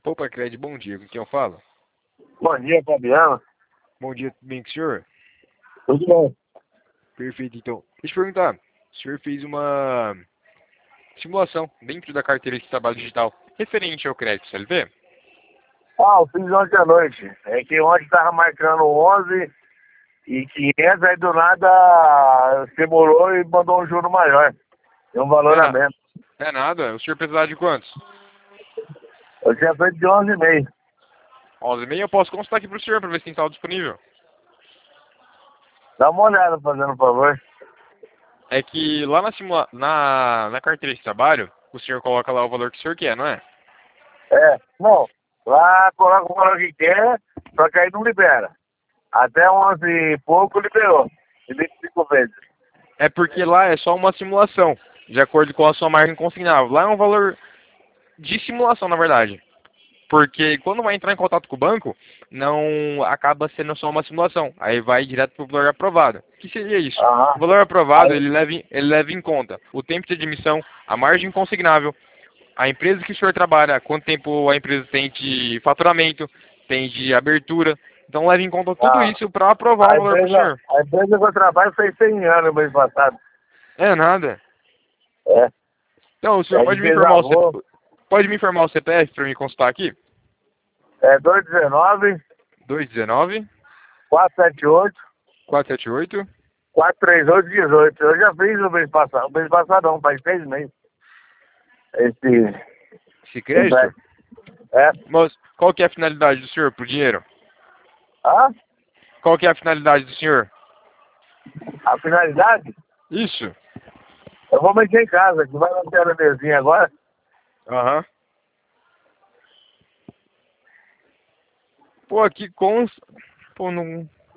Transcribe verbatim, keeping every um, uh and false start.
Opa, Cred, bom dia. Com quem eu falo? Bom dia, Fabiano. Bom dia, tudo bem com o senhor? Tudo bom? Perfeito, então. Deixa eu perguntar. O senhor fez uma simulação dentro da carteira de trabalho digital referente ao crédito C L T? Ah, eu fiz ontem à noite. É que ontem estava marcando onze e quinhentos, aí do nada demorou e mandou um juro maior. E um Não valor é, a na... menos. não é nada. O senhor precisava de quantos? Eu tinha feito de onze e meio. onze e meio. Eu posso constar aqui pro senhor para ver se tem saldo disponível. Dá uma olhada, fazendo um favor. É que lá na, simula... na... na carteira de trabalho, o senhor coloca lá o valor que o senhor quer, não é? É, não. Lá coloca o valor que quer, só que aí não libera. Até onze e pouco liberou. E vinte e cinco vezes. É porque lá é só uma simulação, de acordo com a sua margem consignável. Lá é um valor de simulação, na verdade. Porque quando vai entrar em contato com o banco, não acaba sendo só uma simulação. Aí vai direto para o valor aprovado. O que seria isso? O Aham. valor aprovado, Aí, ele leva, em, ele leva em conta o tempo de admissão, a margem consignável, a empresa que o senhor trabalha, quanto tempo a empresa tem de faturamento, tem de abertura. Então leva em conta tudo a, isso para aprovar o a, valor para o empresa, senhor. a empresa que eu trabalho fez cem anos no mês passado. É nada. É. Então, o senhor É de pode me informar o, C... desavô. pode me informar o C P F para me consultar aqui? É dois um nove, dois um nove, quatro sete oito, quatro sete oito. quatro três oito, dezoito. Eu já fiz o mês passado. O mês passado não, faz seis meses. Esse Esse crédito? empréstimo. É. Mas qual que é a finalidade do senhor pro dinheiro? Ah, Qual que é a finalidade do senhor? a finalidade? Isso. Eu vou mexer em casa, que vai lançar a mesinha agora. Aham. Pô, aqui consta... Pô, não...